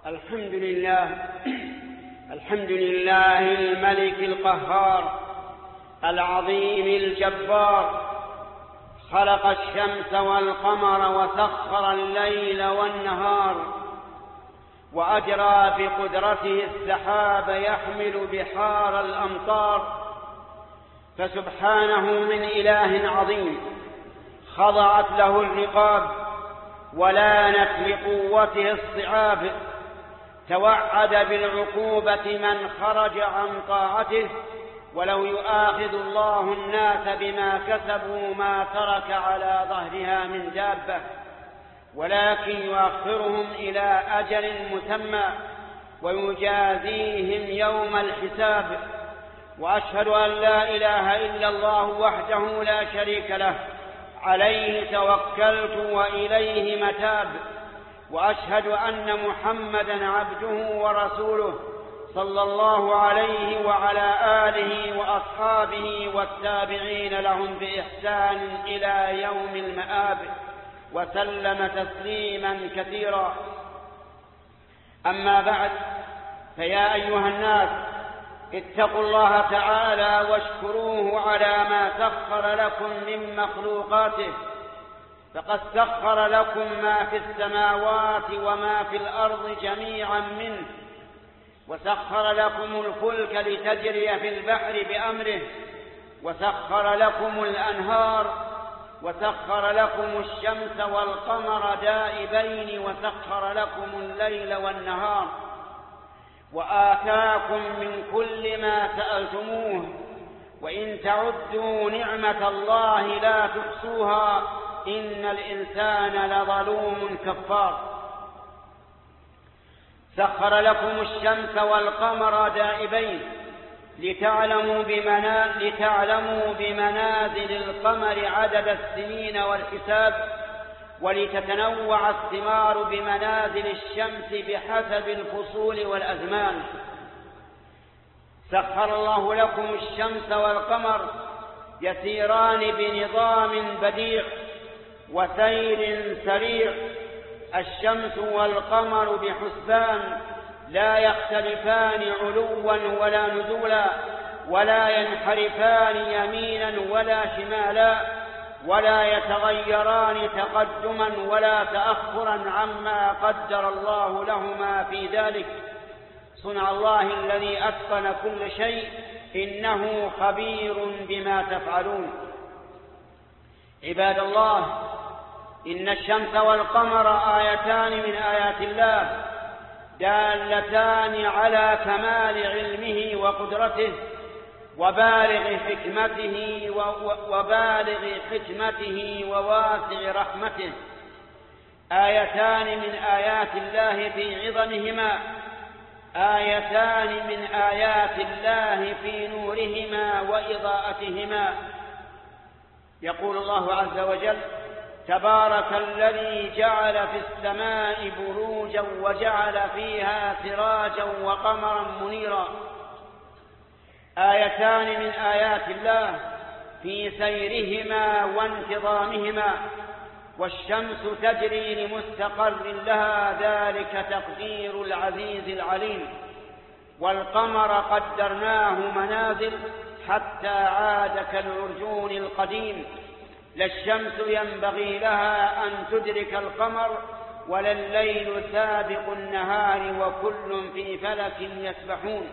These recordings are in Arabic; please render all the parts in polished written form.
الحمد لله الملك القهار العظيم الجبار، خلق الشمس والقمر وسخر الليل والنهار، وأجرى بقدرته السحاب يحمل بحار الأمطار. فسبحانه من إله عظيم خضعت له الرقاب ولانت لقوته الصعاب، توعد بالعقوبة من خرج عن طاعته، ولو يؤاخذ الله الناس بما كسبوا ما ترك على ظهرها من دابة، ولكن يؤخرهم إلى أجل مسمى ويجازيهم يوم الحساب. وأشهد أن لا إله إلا الله وحده لا شريك له، عليه توكلت وإليه متاب. وأشهد أن محمدًا عبده ورسوله، صلى الله عليه وعلى آله وأصحابه والتابعين لهم بإحسان إلى يوم المآب، وسلم تسليمًا كثيرا. أما بعد، فيا أيها الناس، اتقوا الله تعالى واشكروه على ما سخر لكم من مخلوقاته، فقد سخر لكم ما في السماوات وما في الأرض جميعا منه، وسخر لكم الفلك لتجري في البحر بأمره، وسخر لكم الأنهار، وسخر لكم الشمس والقمر دائبين، وسخر لكم الليل والنهار، وآتاكم من كل ما سألتموه، وإن تعدوا نعمة الله لا تحصوها، إن الإنسان لظلوم كفار. سخر لكم الشمس والقمر دائبين لتعلموا بمنازل القمر عدد السنين والحساب، ولتتنوع الثمار بمنازل الشمس بحسب الفصول والأزمان. سخر الله لكم الشمس والقمر يسيران بنظام بديع وسير سريع، الشمس والقمر بحسبان لا يختلفان علوا ولا نزولا، ولا ينحرفان يمينا ولا شمالا، ولا يتغيران تقدما ولا تأخرا عما قدر الله لهما في ذلك. صنع الله الذي أتقن كل شيء، إنه خبير بما تفعلون. عباد الله، إن الشمس والقمر آيتان من آيات الله دالتان على كمال علمه وقدرته وبالغ حكمته وواسع رحمته، آيتان من آيات الله في عظمهما، آيتان من آيات الله في نورهما وإضاءتهما. يقول الله عز وجل: تبارك الذي جعل في السماء بروجا وجعل فيها سراجا وقمرا منيرا. آيتان من آيات الله في سيرهما وانتظامهما، والشمس تجري لمستقر لها، ذلك تقدير العزيز العليم. والقمر قدرناه منازل حتى عاد كالعرجون القديم، لا الشمس ينبغي لها أن تدرك القمر، ولا الليل سابق النهار، وكل في فلك يسبحون.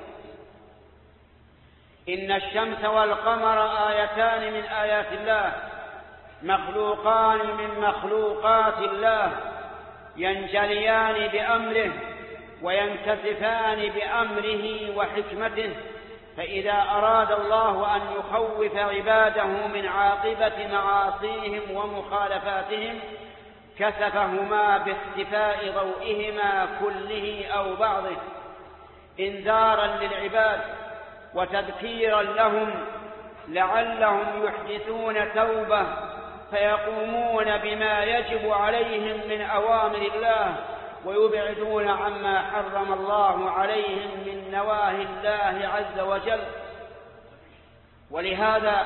إن الشمس والقمر آيتان من آيات الله، مخلوقان من مخلوقات الله، ينجليان بأمره وينكسفان بأمره وحكمته. فإذا أراد الله أن يخوف عباده من عاقبة معاصيهم ومخالفاتهم، كسفهما باختفاء ضوئهما كله أو بعضه، إنذارا للعباد وتذكيرا لهم لعلهم يحدثون توبة فيقومون بما يجب عليهم من أوامر الله، ويبعدون عما حرم الله عليهم من نواهي الله عز وجل. ولهذا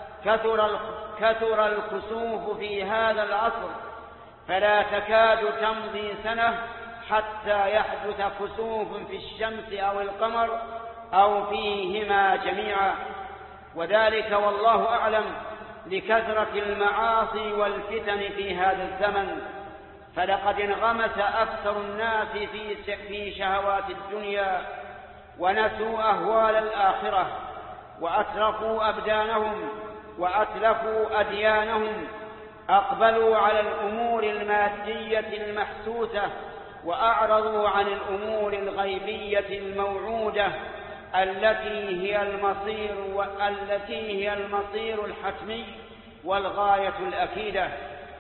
كثر الكسوف في هذا العصر، فلا تكاد تمضي سنة حتى يحدث كسوف في الشمس أو القمر أو فيهما جميعا، وذلك والله أعلم لكثرة المعاصي والفتن في هذا الزمن. فلقد انغمس أكثر الناس في شهوات الدنيا ونسوا أهوال الآخرة، وأترفوا أبدانهم وأتلفوا أديانهم، أقبلوا على الأمور المادية المحسوسة وأعرضوا عن الأمور الغيبية الموعودة التي هي المصير الحتمي والغاية الأكيدة.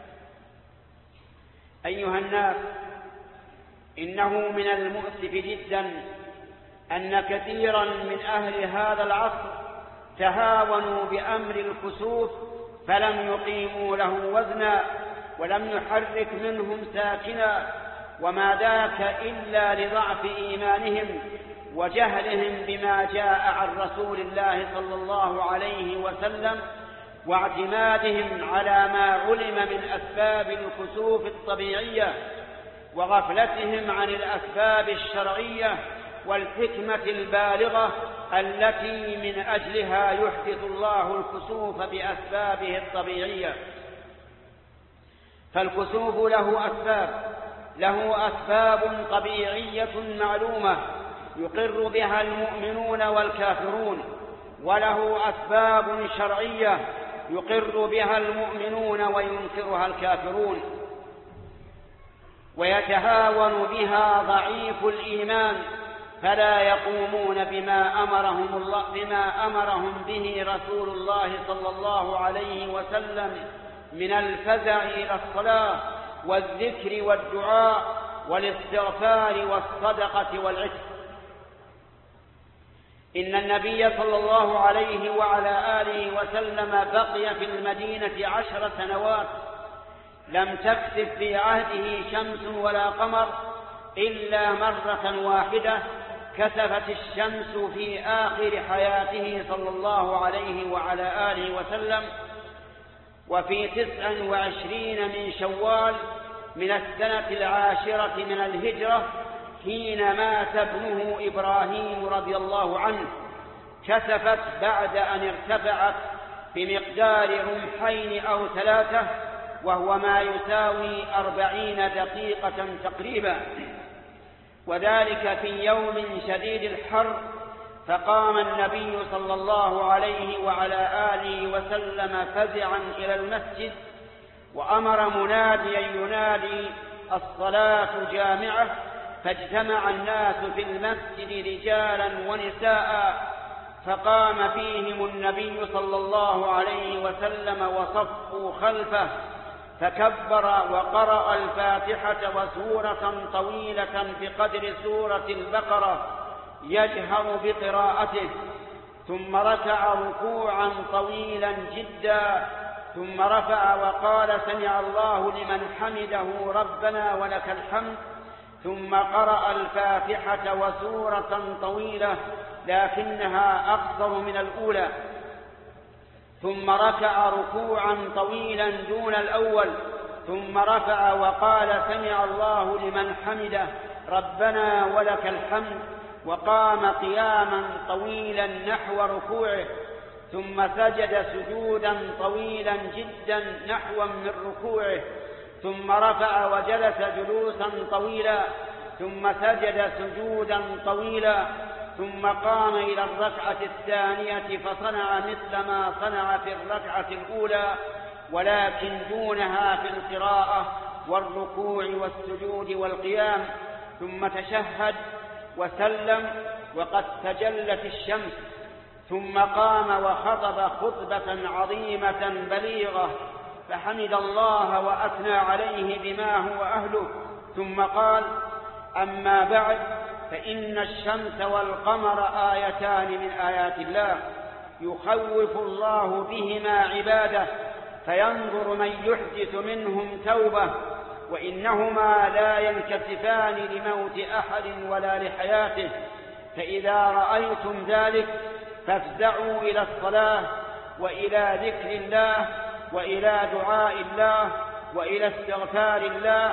أيها الناس، إنه من المؤسف جدا أن كثيرا من أهل هذا العصر تهاونوا بأمر الكسوف فلم يقيموا له وزنا ولم يحرك منهم ساكنا، وما ذاك إلا لضعف إيمانهم وجهلهم بما جاء عن رسول الله صلى الله عليه وسلم، واعتمادهم على ما علم من أسباب الكسوف الطبيعية، وغفلتهم عن الأسباب الشرعية والحكمة البالغة التي من أجلها يحدث الله الكسوف بأسبابه الطبيعية. فالكسوف له أسباب طبيعية معلومة يقر بها المؤمنون والكافرون، وله أسباب شرعية يقر بها المؤمنون وينكرها الكافرون، ويتهاون بها ضعيف الإيمان فلا يقومون بما أمرهم به رسول الله صلى الله عليه وسلم من الفزع إلى الصلاة والذكر والدعاء والاستغفار والصدقة والعتق. إن النبي صلى الله عليه وعلى آله وسلم بقي في المدينة 10 سنوات، لم تكسف في عهده شمس ولا قمر إلا مرة واحدة كسفت الشمس في آخر حياته صلى الله عليه وعلى آله وسلم، وفي 29 من شوال من السنة 10 من الهجرة حين مات ابنه إبراهيم رضي الله عنه، كسفت بعد أن ارتفعت بمقدار رمحين أو 3، وهو ما يساوي 40 دقيقة تقريبا، وذلك في يوم شديد الحر. فقام النبي صلى الله عليه وعلى آله وسلم فزعا إلى المسجد، وأمر مناديا ينادي الصلاة جامعة، فاجتمع الناس في المسجد رجالا ونساء، فقام فيهم النبي صلى الله عليه وسلم وصفوا خلفه، فكبر وقرأ الفاتحة وسورة طويلة بقدر سورة البقرة يجهر بقراءته، ثم ركع ركوعا طويلا جدا، ثم رفع وقال سمع الله لمن حمده ربنا ولك الحمد، ثم قرأ الفاتحة وسورة طويلة لكنها أقصر من الأولى، ثم ركع ركوعا طويلا دون الأول، ثم رفع وقال سمع الله لمن حمده ربنا ولك الحمد، وقام قياما طويلا نحو ركوعه، ثم سجد سجودا طويلا جدا نحوا من ركوعه، ثم رفع وجلس جلوسا طويلا، ثم سجد سجودا طويلا، ثم قام إلى الركعة الثانية فصنع مثل ما صنع في الركعة الأولى، ولكن دونها في القراءة والركوع والسجود والقيام، ثم تشهد وسلم وقد تجلت الشمس، ثم قام وخطب خطبة عظيمة بليغة، فحمد الله وأثنى عليه بما هو أهله، ثم قال: أما بعد، فإن الشمس والقمر آيتان من آيات الله يخوف الله بهما عباده، فينظر من يحدث منهم توبة، وإنهما لا ينكسفان لموت أحد ولا لحياته، فإذا رأيتم ذلك فافزعوا إلى الصلاة وإلى ذكر الله وإلى دعاء الله وإلى استغفار الله،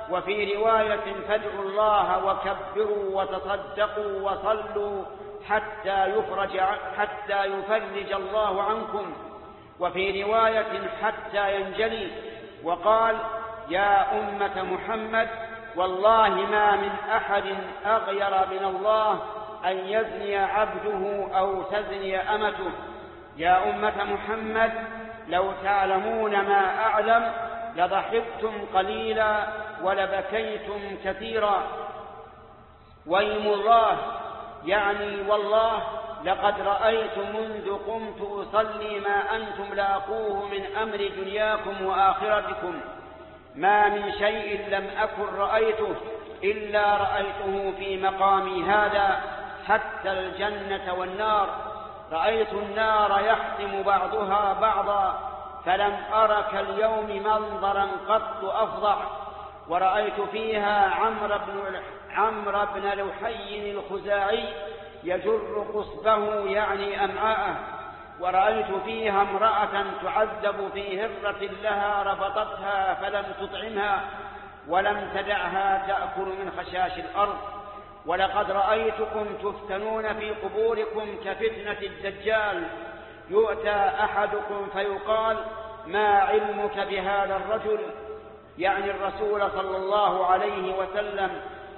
وفي رواية فادعوا الله وكبروا وتصدقوا وصلوا حتى يفرج الله عنكم، وفي رواية حتى ينجلي. وقال يا أمة محمد والله ما من أحد أغير من الله أن يزني عبده أو تزني أمته. يا أمة محمد لو تعلمون ما أعلم لضحكتم قليلا ولبكيتم كثيرا. ويم الله يعني والله لقد رأيت منذ قمت أصلي ما أنتم لاقوه من أمر دنياكم وآخرتكم، ما من شيء لم أكن رأيته إلا رأيته في مقامي هذا، حتى الجنة والنار. رأيت النار يحطم بعضها بعضا فلم أر كاليوم منظرا قط أفظع. ورأيت فيها عمرو بن لحي الخزاعي يجر قصبه يعني أمعاءه. ورأيت فيها امرأة تعذب في هرة لها ربطتها فلم تطعمها ولم تدعها تأكل من خشاش الأرض. ولقد رأيتكم تفتنون في قبوركم كفتنة الدجال، يؤتى أحدكم فيقال ما علمك بهذا الرجل، يعني الرسول صلى الله عليه وسلم.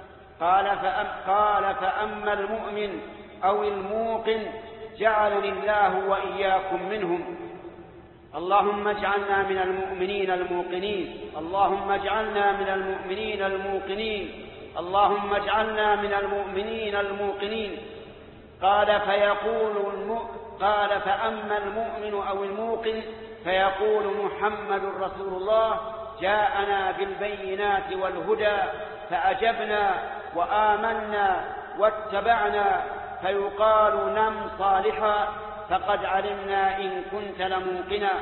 قال فأما المؤمن أو الموقن جعلني الله وإياكم منهم. اللهم اجعلنا من المؤمنين الموقنين، اللهم اجعلنا من المؤمنين الموقنين، اللهم اجعلنا من المؤمنين الموقنين. قال فأما المؤمن أو الموقن فيقول محمد رسول الله جاءنا بالبينات والهدى فأجبنا وآمنا واتبعنا، فيقال نم صالحا فقد علمنا إن كنت لموقنا.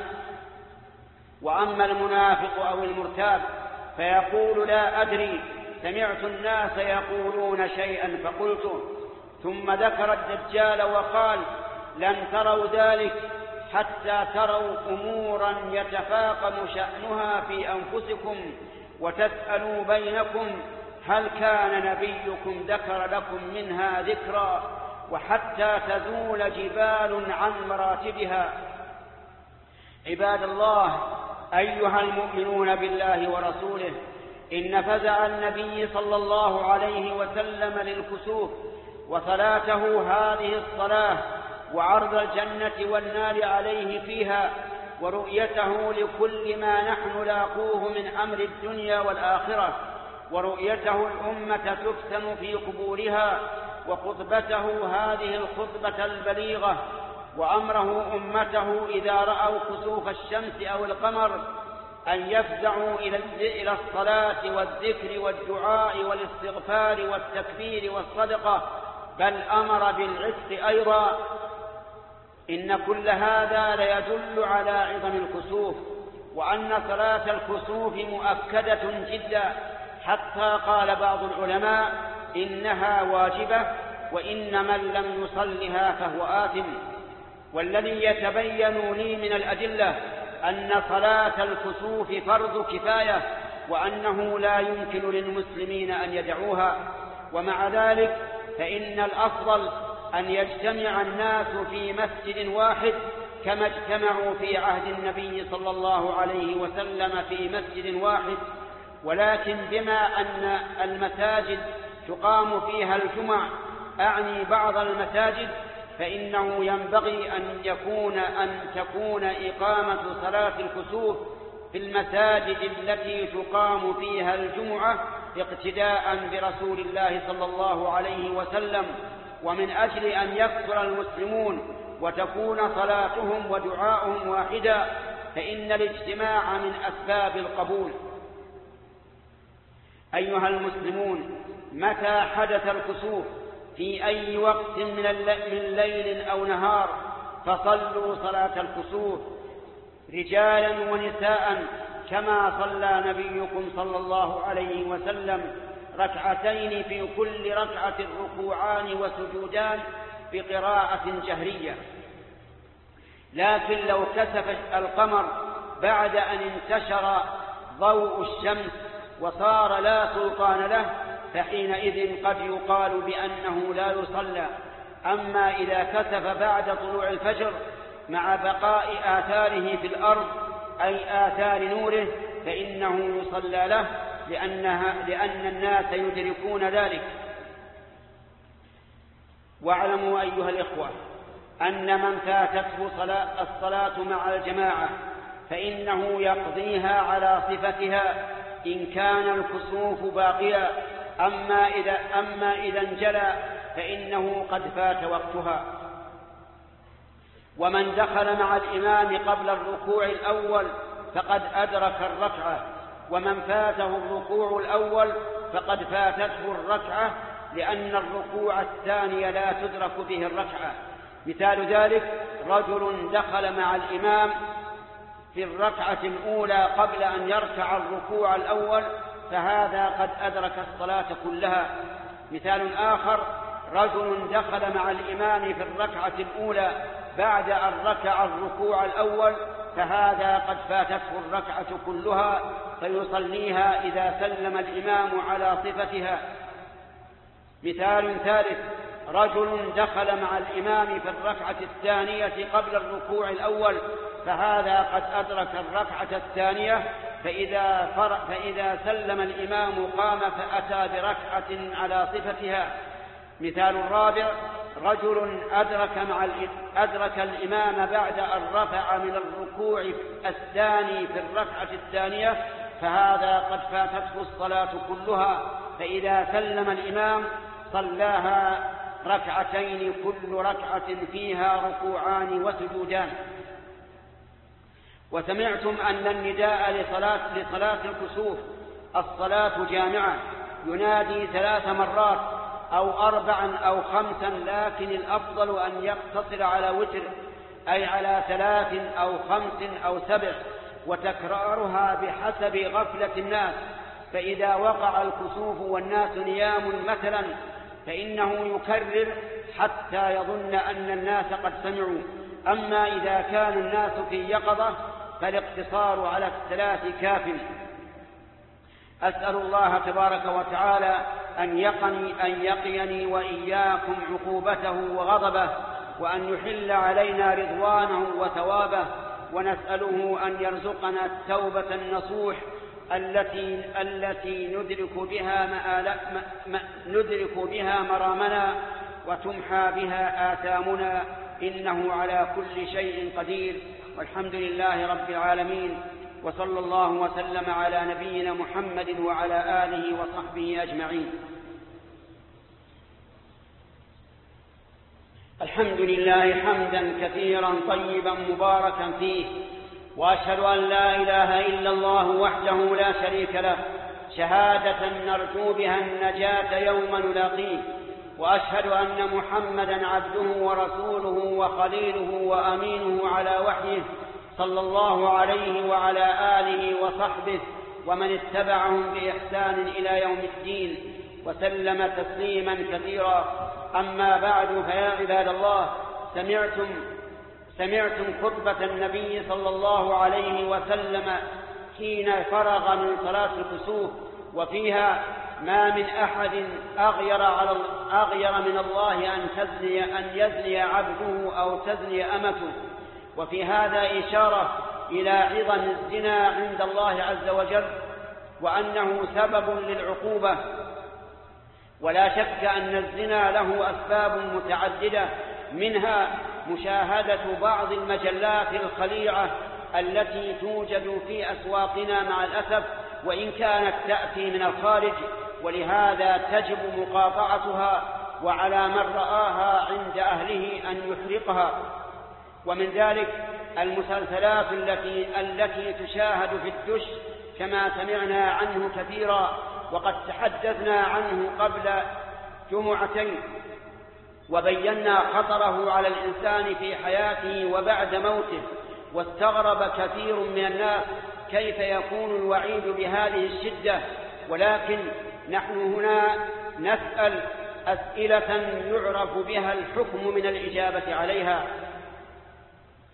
وأما المنافق أو المرتاب فيقول لا أدري، سمعت الناس يقولون شيئا فقلته. ثم ذكر الدجال وقال لن تروا ذلك حتى تروا أمورا يتفاقم شأنها في أنفسكم وتسألوا بينكم هل كان نبيكم ذكر لكم منها ذكرا، وحتى تزول جبال عن مراتبها. عباد الله، أيها المؤمنون بالله ورسوله، إن فزع النبي صلى الله عليه وسلم للكسوف وصلاته هذه الصلاة وعرض الجنة والنار عليه فيها ورؤيته لكل ما نحن لاقوه من أمر الدنيا والآخرة، ورؤيته الأمة تفتن في قبورها، وخطبته هذه الخطبة البليغة، وأمره أمته إذا رأوا كسوف الشمس أو القمر أن يفزعوا إلى الصلاة والذكر والدعاء والاستغفار والتكبير والصدقة، بل أمر بالعتق أيضا. إن كل هذا ليدل على عظم الكسوف، وأن صلاة الكسوف مؤكدة جدا، حتى قال بعض العلماء إنها واجبة، وإن من لم يصلها فهو آثم. والذي يتبين لي من الأدلة أن صلاة الكسوف فرض كفاية، وأنه لا يمكن للمسلمين أن يدعوها. ومع ذلك فإن الأفضل أن يجتمع الناس في مسجد واحد كما اجتمعوا في عهد النبي صلى الله عليه وسلم في مسجد واحد. ولكن بما أن المساجد تقام فيها الجمع، أعني بعض المساجد، فإنه ينبغي أن تكون إقامة صلاة الكسوف في المساجد التي تقام فيها الجمعة اقتداء برسول الله صلى الله عليه وسلم، ومن أجل أن يكثر المسلمون وتكون صلاتهم ودعاؤهم واحدا، فإن الاجتماع من أسباب القبول. أيها المسلمون، متى حدث الكسوف في أي وقت من ليل أو نهار فصلوا صلاة الكسوف رجالا ونساء، كما صلى نبيكم صلى الله عليه وسلم ركعتين في كل ركعة ركوعان وسجودان بقراءة جهرية. لكن لو كسف القمر بعد أن انتشر ضوء الشمس وصار لا سلطان له، فحينئذ قد يقال بأنه لا يصلى. أما إذا كسف بعد طلوع الفجر مع بقاء آثاره في الأرض أي آثار نوره فإنه يصلى له، لأن الناس يدركون ذلك. واعلموا أيها الإخوة أن من فاتته الصلاة مع الجماعة فإنه يقضيها على صفتها إن كان الكسوف باقيا، أما إذا انجلى فإنه قد فات وقتها. ومن دخل مع الإمام قبل الركوع الأول فقد أدرك الركعة، ومن فاته الركوع الأول فقد فاتته الركعة، لأن الركوع الثاني لا تدرك به الركعة. مثال ذلك رجل دخل مع الإمام في الركعة الأولى قبل أن يركع الركوع الأول فهذا قد أدرك الصلاة كلها. مثال آخر رجل دخل مع الإمام في الركعة الأولى بعد أن ركع الركوع الأول فهذا قد فاتته الركعة كلها فيصليها إذا سلم الإمام على صفتها. مثال ثالث رجل دخل مع الإمام في الركعة الثانية قبل الركوع الأول فهذا قد أدرك الركعة الثانية، فإذا سلم الإمام قام فأتى بركعة على صفتها. مثال الرابع رجل أدرك الإمام بعد أن رفع من الركوع الثاني في الركعة الثانية فهذا قد فاتته الصلاة كلها، فإذا سلم الإمام صلاها ركعتين كل ركعة فيها ركوعان وسجودان. وسمعتم أن النداء لصلاة الكسوف الصلاة جامعة ينادي 3 مرات أو 4 أو 5، لكن الأفضل أن يقتصر على وتر أي على 3 أو 5 أو 7، وتكرارها بحسب غفلة الناس. فإذا وقع الكسوف والناس نيام مثلا فإنه يكرر حتى يظن أن الناس قد سمعوا. أما إذا كان الناس في يقظة فالاقتصار على 3 كاف. أسأل الله تبارك وتعالى أن يقيني وإياكم عقوبته وغضبه، وأن يحل علينا رضوانه وثوابه، ونسأله أن يرزقنا التوبة النصوح التي ندرك بها مرامنا وتمحى بها آثامنا، إنه على كل شيء قدير. والحمد لله رب العالمين، وصلى الله وسلم على نبينا محمد وعلى آله وصحبه أجمعين. الحمد لله حمدا كثيرا طيبا مباركا فيه، وأشهد أن لا إله إلا الله وحده لا شريك له شهادة نرجو بها النجاة يوم نلاقيه، وأشهد أن محمدا عبده ورسوله وخليله وأمينه على وحيه صلى الله عليه وعلى آله وصحبه ومن اتبعهم بإحسان إلى يوم الدين، وسلم تسليما كثيرا. أما بعد، فيا عباد الله، سمعتم خطبة النبي صلى الله عليه وسلم حين فرغ من صلاة الكسوف، وفيها ما من أحد أغير من الله أن يزني عبده أو تزني أمته. وفي هذا إشارة إلى عظم الزنا عند الله عز وجل، وأنه سبب للعقوبة. ولا شك أن الزنا له أسباب متعددة، منها مشاهدة بعض المجلات الخليعة التي توجد في أسواقنا مع الأسف، وإن كانت تأتي من الخارج، ولهذا تجب مقاطعتها، وعلى من رآها عند أهله أن يحرقها. ومن ذلك المسلسلات التي تشاهد في الدش كما سمعنا عنه كثيرا، وقد تحدثنا عنه قبل جمعتين، وبينا خطره على الإنسان في حياته وبعد موته. واستغرب كثير من الناس كيف يكون الوعيد بهذه الشدة، ولكن نحن هنا نسأل أسئلة يعرف بها الحكم من الإجابة عليها.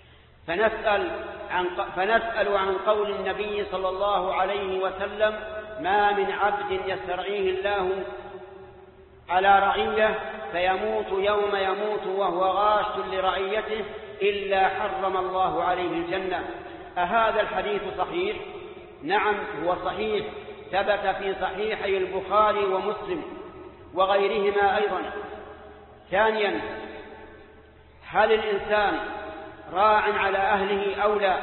فنسأل عن قول النبي صلى الله عليه وسلم: ما من عبد يسترعيه الله على رعية فيموت يوم يموت وهو غاش لرعيته إلا حرم الله عليه الجنة. أهذا الحديث صحيح؟ نعم هو صحيح، ثبت في صحيحي البخاري ومسلم وغيرهما أيضا. ثانيا، هل الإنسان راع على أهله أو لا؟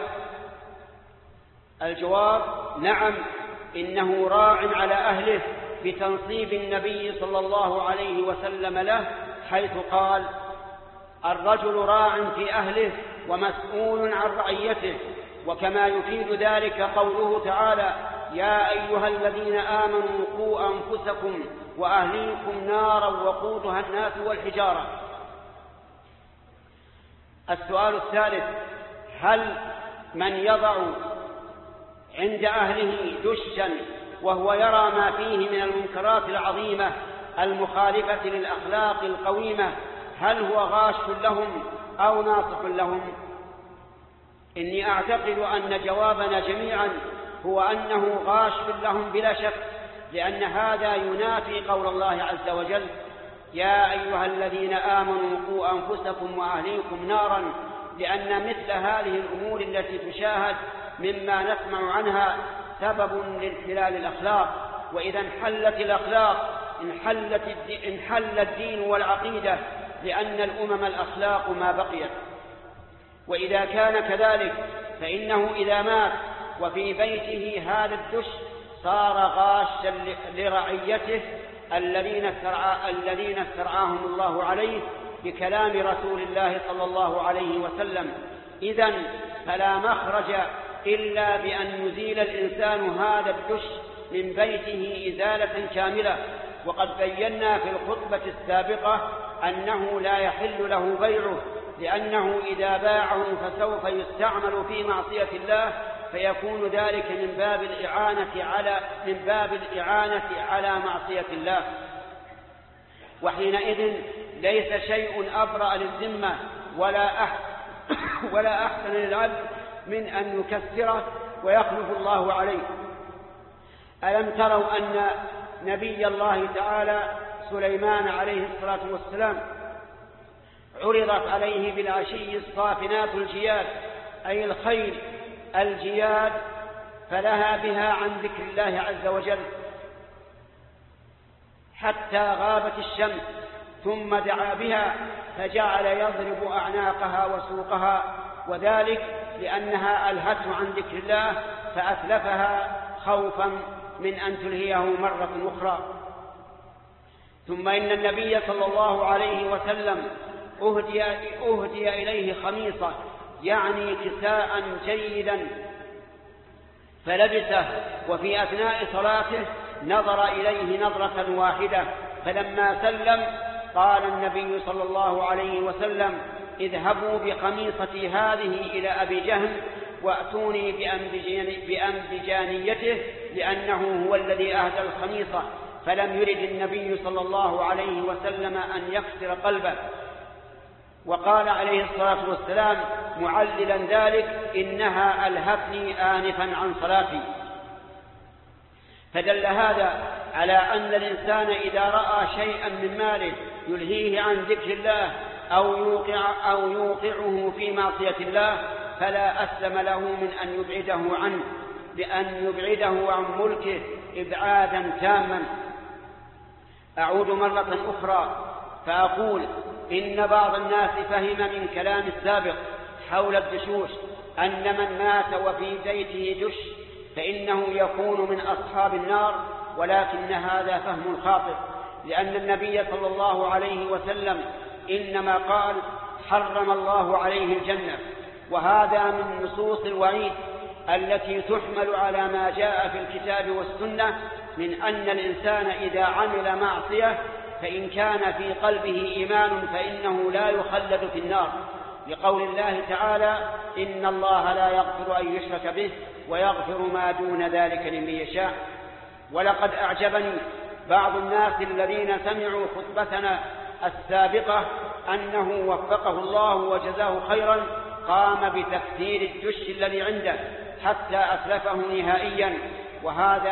الجواب نعم، إنه راع على أهله بتنصيب النبي صلى الله عليه وسلم له، حيث قال: الرجل راع في أهله ومسؤول عن رعيته. وكما يفيد ذلك قوله تعالى: يا أيها الذين آمنوا قوا أنفسكم وأهليكم نارا وقودها الناس والحجارة. السؤال الثالث: هل من يضع عند أهله دشا وهو يرى ما فيه من المنكرات العظيمة المخالفة للأخلاق القويمة، هل هو غاش لهم أو ناصح لهم؟ إني أعتقد أن جوابنا جميعا هو أنه غاش لهم بلا شك، لأن هذا ينافي قول الله عز وجل: يا أيها الذين آمنوا قوا أنفسكم وأهليكم نارا، لأن مثل هذه الأمور التي تشاهد مما نسمع عنها سبب لانحلال الأخلاق، وإذا انحلت الأخلاق انحل الدين والعقيدة، لأن الأمم الأخلاق ما بقيت. وإذا كان كذلك فإنه إذا مات وفي بيته هذا الدش صار غاشا لرعيته الذين استرعاهم الله عليه بكلام رسول الله صلى الله عليه وسلم. إذن فلا مخرج إلا بأن يزيل الإنسان هذا الدش من بيته إزالة كاملة. وقد بينا في الخطبة السابقة أنه لا يحل له بيعه، لأنه إذا باعه فسوف يستعمل في معصية الله، فيكون ذلك من باب الإعانة على معصية الله. وحينئذ ليس شيء أبرأ للذمة ولا أحسن للعبد من أن يكسره ويخلف الله عليه. ألم تروا أن نبي الله تعالى سليمان عليه الصلاة والسلام عرضت عليه بالعشي الصافنات الجياد، أي الخيل الجياد، فلها بها عن ذكر الله عز وجل حتى غابت الشمس، ثم دعا بها فجعل يضرب أعناقها وسوقها، وذلك لأنها ألهته عن ذكر الله فأتلفها خوفا من أن تلهيه مرة أخرى. ثم إن النبي صلى الله عليه وسلم أهدي إليه خميصة، يعني كساء جيدا، فلبسه، وفي أثناء صلاته نظر إليه نظرة واحدة، فلما سلم قال النبي صلى الله عليه وسلم: اذهبوا بقميصتي هذه إلى أبي جهم وأتوني بأنبجانيته، لأنه هو الذي أهدى الخميصة. فلم يرد النبي صلى الله عليه وسلم أن يكسر قلبه. وقال عليه الصلاة والسلام معللا ذلك: إنها ألهتني آنفا عن صلاتي. فدل هذا على أن الإنسان إذا رأى شيئا من ماله يلهيه عن ذكر الله أو يوقعه في معصية الله فلا أسلم له من أن يبعده عنه، بأن يبعده عن ملكه إبعادا تاما. أعود مرة أخرى فأقول إن بعض الناس فهم من كلام السابق حول الدشوش أن من مات وفي بيته دش فإنه يكون من أصحاب النار، ولكن هذا فهم خاطئ، لأن النبي صلى الله عليه وسلم إنما قال: حرم الله عليه الجنة. وهذا من نصوص الوعيد التي تحمل على ما جاء في الكتاب والسنة من أن الإنسان إذا عمل معصية فإن كان في قلبه إيمان فإنه لا يخلد في النار، لقول الله تعالى: إن الله لا يغفر أن يشرك به ويغفر ما دون ذلك لمن يشاء. ولقد أعجبني بعض الناس الذين سمعوا خطبتنا السابقة أنه وفقه الله وجزاه خيرا قام بتكسير الدش الذي عنده حتى أتلفه نهائيا، وهذا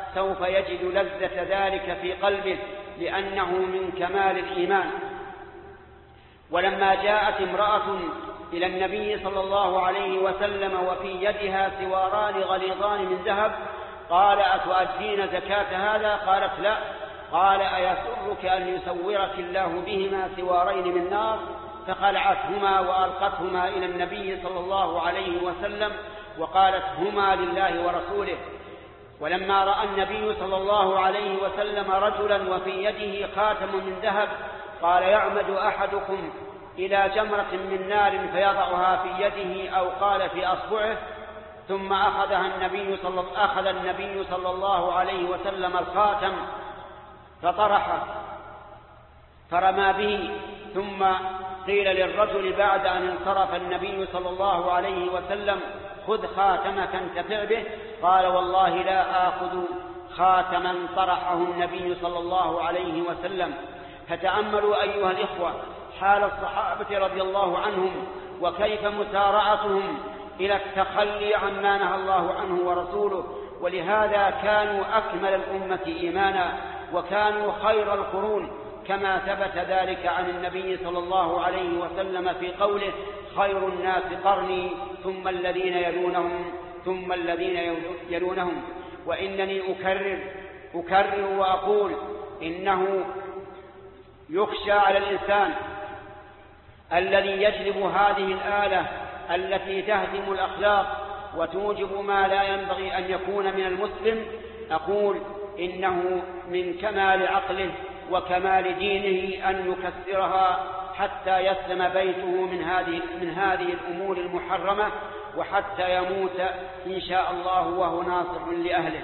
سوف يجد لذة ذلك في قلبه لأنه من كمال الإيمان. ولما جاءت امرأة إلى النبي صلى الله عليه وسلم وفي يدها سواران غليظان من ذهب قال: أتؤدين زكاة هذا؟ قالت: لا. قال: أيسرك أن يسورك الله بهما سوارين من نار؟ فخلعتهما وألقتهما إلى النبي صلى الله عليه وسلم وقالت: هما لله ورسوله. ولما رأى النبي صلى الله عليه وسلم رجلا وفي يده خاتم من ذهب قال: يعمد أحدكم إلى جمرة من نار فيضعها في يده أو قال في أصبعه، ثم أخذ النبي صلى الله عليه وسلم الخاتم فطرحه فرمى به. ثم قيل للرجل بعد أن انصرف النبي صلى الله عليه وسلم: خذ خاتمك انتفع به. قال: والله لا آخذ خاتما طرحه النبي صلى الله عليه وسلم. فتأملوا أيها الإخوة حال الصحابة رضي الله عنهم وكيف مسارعتهم إلى التخلي عما نهى الله عنه ورسوله، ولهذا كانوا أكمل الأمة إيمانا وكانوا خير القرون، كما ثبت ذلك عن النبي صلى الله عليه وسلم في قوله: خير الناس قرني ثم الذين يلونهم ثم الذين يلونهم. وإنني أكرر وأقول إنه يخشى على الإنسان الذي يجلب هذه الآلة التي تهدم الأخلاق وتوجب ما لا ينبغي أن يكون من المسلم، أقول إنه من كمال عقله وكمال دينه أن يكسرها حتى يسلم بيته من هذه الأمور المحرمة، وحتى يموت إن شاء الله وهو ناصح لأهله.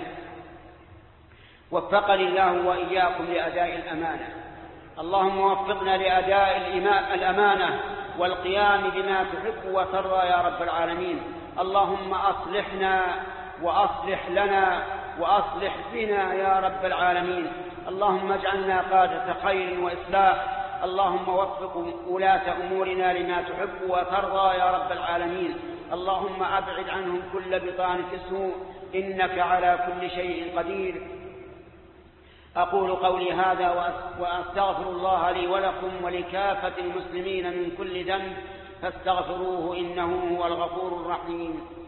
وفقني الله وإياكم لأداء الأمانة. اللهم وفقنا لأداء الأمانة والقيام بما تحب وترضى يا رب العالمين. اللهم أصلحنا وأصلح لنا وأصلح بنا يا رب العالمين. اللهم اجعلنا قادة خير وإصلاح. اللهم وفق ولاة أمورنا لما تحب وترضى يا رب العالمين. اللهم أبعد عنهم كل بطانة سوء، إنك على كل شيء قدير. أقول قولي هذا وأستغفر الله لي ولكم ولكافة المسلمين من كل ذنب، فاستغفروه إنه هو الغفور الرحيم.